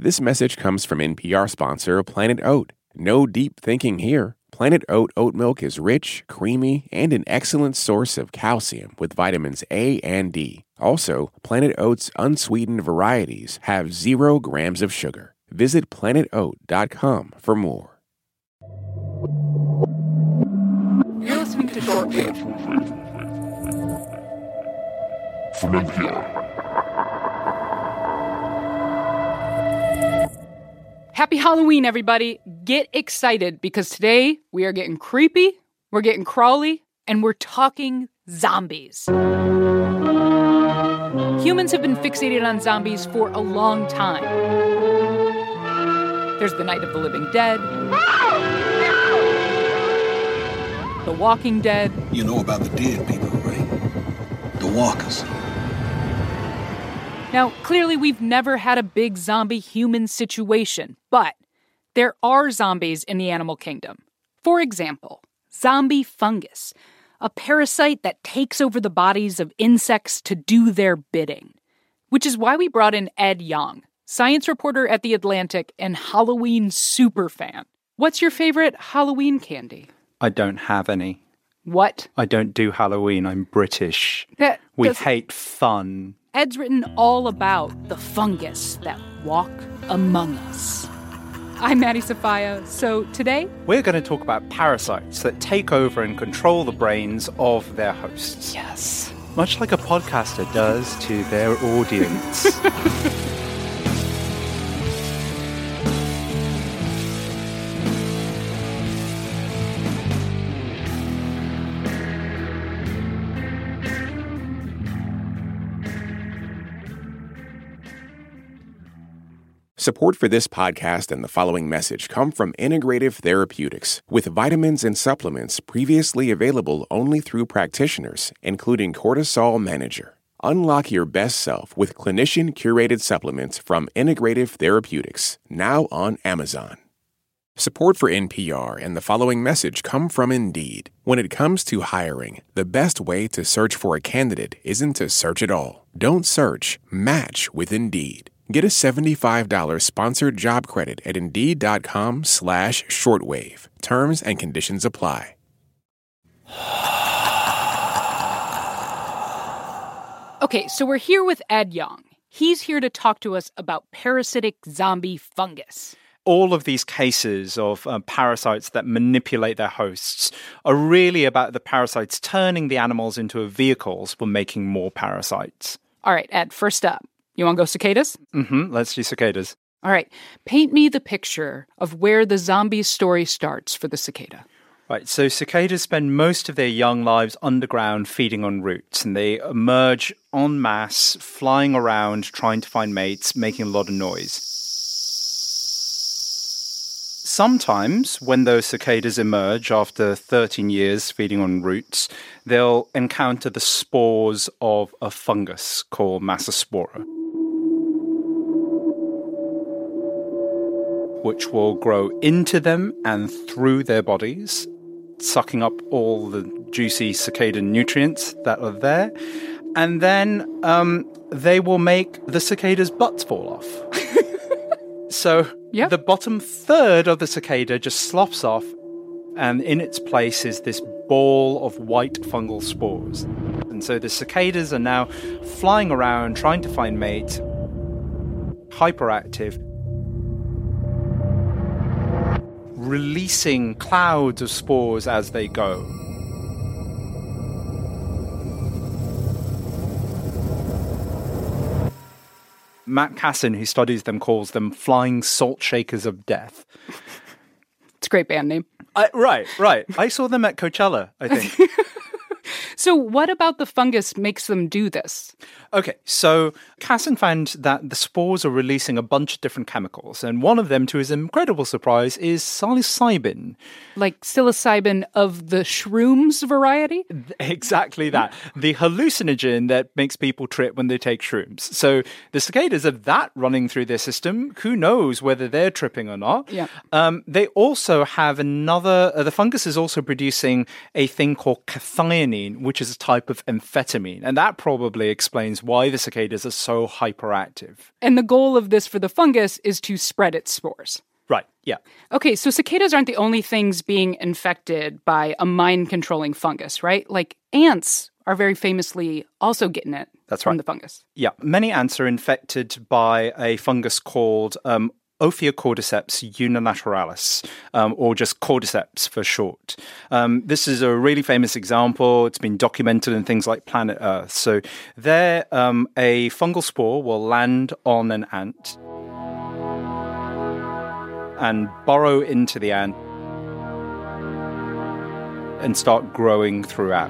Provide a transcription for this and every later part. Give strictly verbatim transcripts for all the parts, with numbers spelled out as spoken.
This message comes from N P R sponsor Planet Oat. No deep thinking here. Planet Oat oat milk is rich, creamy, and an excellent source of calcium with vitamins A and D. Also, Planet Oat's unsweetened varieties have zero grams of sugar. Visit planet oat dot com for more. You're listening to Shortwave from N P R. Happy Halloween, everybody. Get excited because today we are getting creepy, we're getting crawly, and we're talking zombies. Humans have been fixated on zombies for a long time. There's the Night of the Living Dead, The Walking Dead. You know about the dead people, right? The walkers. Now, clearly we've never had a big zombie-human situation, but there are zombies in the animal kingdom. For example, zombie fungus, a parasite that takes over the bodies of insects to do their bidding. Which is why we brought in Ed Yong, science reporter at The Atlantic and Halloween superfan. What's your favorite Halloween candy? I don't have any. What? I don't do Halloween. I'm British. That we does... hate fun. Ed's written all about the fungus that walk among us. I'm Maddie Sofia, so today... we're going to talk about parasites that take over and control the brains of their hosts. Yes. Much like a podcaster does to their audience. Support for this podcast and the following message come from Integrative Therapeutics, with vitamins and supplements previously available only through practitioners, including Cortisol Manager. Unlock your best self with clinician-curated supplements from Integrative Therapeutics, now on Amazon. Support for N P R and the following message come from Indeed. When it comes to hiring, the best way to search for a candidate isn't to search at all. Don't search, match with Indeed. Get a seventy-five dollars sponsored job credit at Indeed.com slash shortwave. Terms and conditions apply. Okay, so we're here with Ed Yong. He's here to talk to us about parasitic zombie fungus. All of these cases of uh, parasites that manipulate their hosts are really about the parasites turning the animals into vehicles for making more parasites. All right, Ed, first up. You want to go cicadas? Mm-hmm. Let's do cicadas. All right. Paint me the picture of where the zombie story starts for the cicada. Right. So cicadas spend most of their young lives underground feeding on roots, and they emerge en masse, flying around, trying to find mates, making a lot of noise. Sometimes, when those cicadas emerge after thirteen years feeding on roots, they'll encounter the spores of a fungus called Massospora, which will grow into them and through their bodies, sucking up all the juicy cicada nutrients that are there. And then um, they will make the cicada's butts fall off. So yep. The bottom third of the cicada just slops off, and in its place is this ball of white fungal spores. And so the cicadas are now flying around, trying to find mates, hyperactive, releasing clouds of spores as they go. Matt Casson, who studies them, calls them flying salt shakers of death. It's a great band name. I, right, right. I saw them at Coachella, I think. So what about the fungus makes them do this? Okay, so Casson found that the spores are releasing a bunch of different chemicals, and one of them, to his incredible surprise, is psilocybin. Like psilocybin of the shrooms variety? Exactly that. The hallucinogen that makes people trip when they take shrooms. So the cicadas have that running through their system. Who knows whether they're tripping or not? Yeah. Um, they also have another... Uh, the fungus is also producing a thing called cathione, histamine, which is a type of amphetamine. And that probably explains why the cicadas are so hyperactive. And the goal of this for the fungus is to spread its spores. Right, yeah. Okay, so cicadas aren't the only things being infected by a mind-controlling fungus, right? Like ants are very famously also getting it That's from right. the fungus. Yeah, many ants are infected by a fungus called um, Ophiocordyceps unilateralis, um, or just cordyceps for short. Um, this is a really famous example. It's been documented in things like Planet Earth. So there, um, a fungal spore will land on an ant and burrow into the ant and start growing throughout.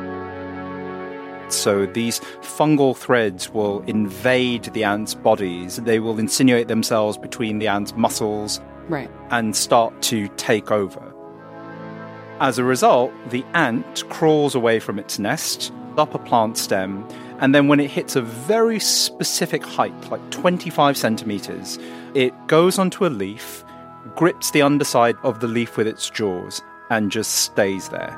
So these fungal threads will invade the ants' bodies. They will insinuate themselves between the ants' muscles Right. and start to take over. As a result, the ant crawls away from its nest, up a plant stem, and then when it hits a very specific height, like twenty-five centimeters, it goes onto a leaf, grips the underside of the leaf with its jaws, and just stays there.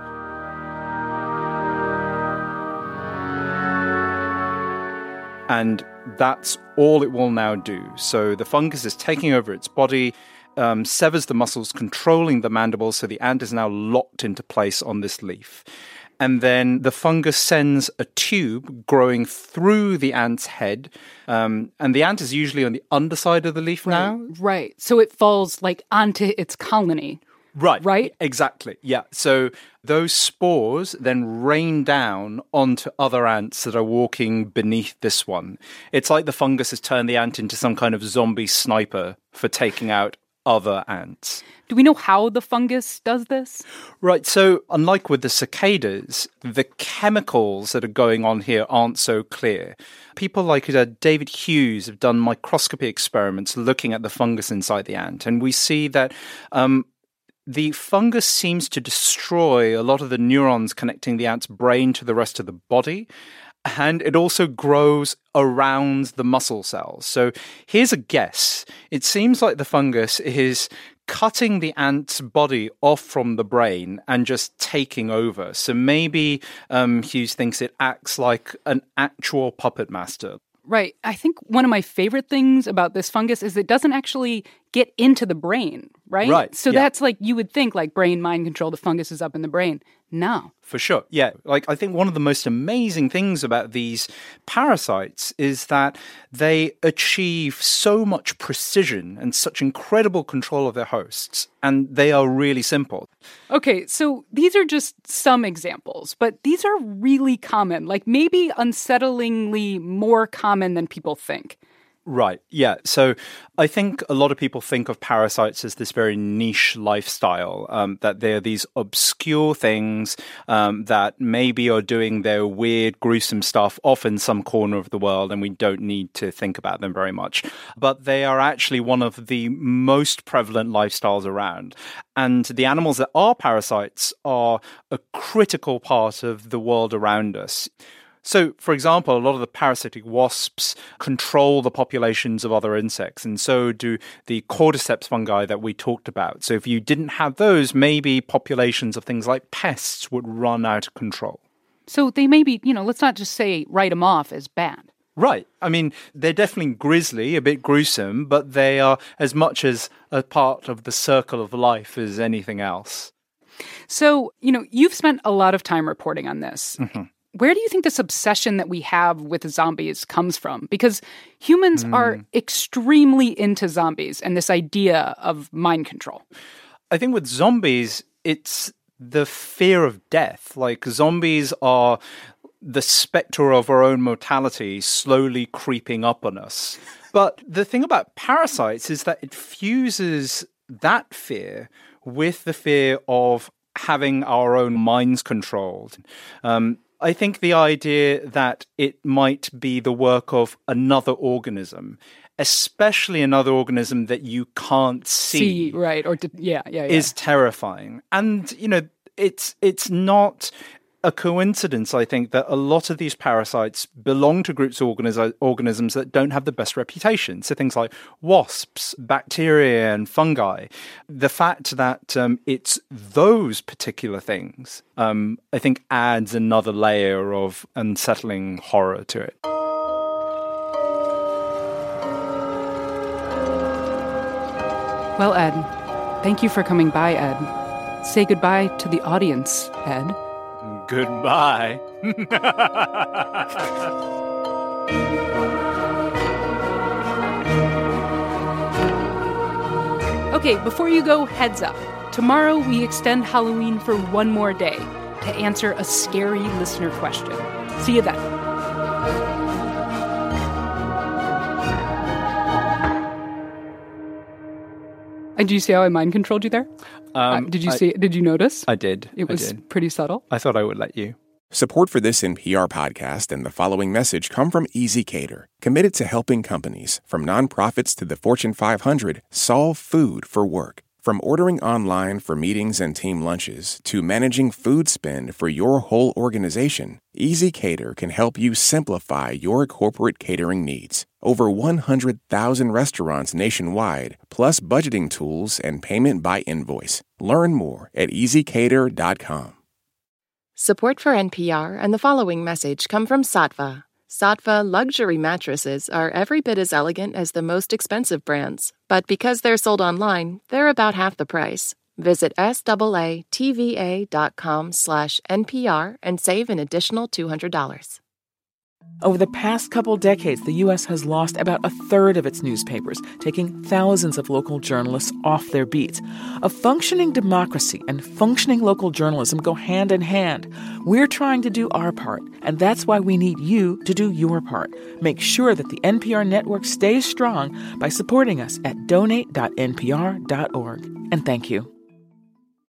And that's all it will now do. So the fungus is taking over its body, um, severs the muscles controlling the mandibles, so the ant is now locked into place on this leaf. And then the fungus sends a tube growing through the ant's head. Um, and the ant is usually on the underside of the leaf now. Right. So it falls like onto its colony. Right. Right? Exactly. Yeah. So those spores then rain down onto other ants that are walking beneath this one. It's like the fungus has turned the ant into some kind of zombie sniper for taking out other ants. Do we know how the fungus does this? Right, so unlike with the cicadas, the chemicals that are going on here aren't so clear. People like uh, David Hughes have done microscopy experiments looking at the fungus inside the ant, and we see that um, the fungus seems to destroy a lot of the neurons connecting the ant's brain to the rest of the body. And it also grows around the muscle cells. So here's a guess. It seems like the fungus is cutting the ant's body off from the brain and just taking over. So maybe um, Hughes thinks it acts like an actual puppet master. Right. I think one of my favorite things about this fungus is it doesn't actually get into the brain, right? Right, So yeah. that's like, you would think like brain mind control, the fungus is up in the brain. No. For sure. Yeah. Like, I think one of the most amazing things about these parasites is that they achieve so much precision and such incredible control of their hosts, and they are really simple. Okay, so these are just some examples, but these are really common, like maybe unsettlingly more common than people think. Right. Yeah. So I think a lot of people think of parasites as this very niche lifestyle, um, that they're these obscure things um, that maybe are doing their weird, gruesome stuff off in some corner of the world, and we don't need to think about them very much. But they are actually one of the most prevalent lifestyles around. And the animals that are parasites are a critical part of the world around us. So, for example, a lot of the parasitic wasps control the populations of other insects, and so do the cordyceps fungi that we talked about. So if you didn't have those, maybe populations of things like pests would run out of control. So they may be, you know, let's not just say write them off as bad. Right. I mean, they're definitely grisly, a bit gruesome, but they are as much as a part of the circle of life as anything else. So, you know, you've spent a lot of time reporting on this. Mm-hmm. Where do you think this obsession that we have with zombies comes from? Because humans mm. are extremely into zombies and this idea of mind control. I think with zombies, it's the fear of death. Like, zombies are the specter of our own mortality slowly creeping up on us. But the thing about parasites is that it fuses that fear with the fear of having our own minds controlled. Um, I think the idea that it might be the work of another organism, especially another organism that you can't see, see right? Or to, yeah, yeah, yeah, is terrifying. And you know, it's it's not a coincidence, I think, that a lot of these parasites belong to groups of organis- organisms that don't have the best reputation. So things like wasps, bacteria, and fungi. The fact that um, it's those particular things, um, I think, adds another layer of unsettling horror to it. Well, Ed, thank you for coming by, Ed. Say goodbye to the audience, Ed. Goodbye. Okay, before you go, heads up. Tomorrow we extend Halloween for one more day to answer a scary listener question. See you then. And do you see how I mind controlled you there? Um, uh, did you I, see? Did you notice? I did. It was I did. pretty subtle. I thought I would let you. Support for this N P R podcast and the following message come from ezCater, committed to helping companies, from nonprofits to the Fortune five hundred, solve food for work. From ordering online for meetings and team lunches to managing food spend for your whole organization, ezCater can help you simplify your corporate catering needs. Over one hundred thousand restaurants nationwide, plus budgeting tools and payment by invoice. Learn more at easy cater dot com. Support for N P R and the following message come from Saatva. Saatva luxury mattresses are every bit as elegant as the most expensive brands, but because they're sold online, they're about half the price. Visit SAATVA.com slash NPR and save an additional two hundred dollars. Over the past couple decades, the U S has lost about a third of its newspapers, taking thousands of local journalists off their beats. A functioning democracy and functioning local journalism go hand in hand. We're trying to do our part, and that's why we need you to do your part. Make sure that the N P R network stays strong by supporting us at donate dot N P R dot org. And thank you.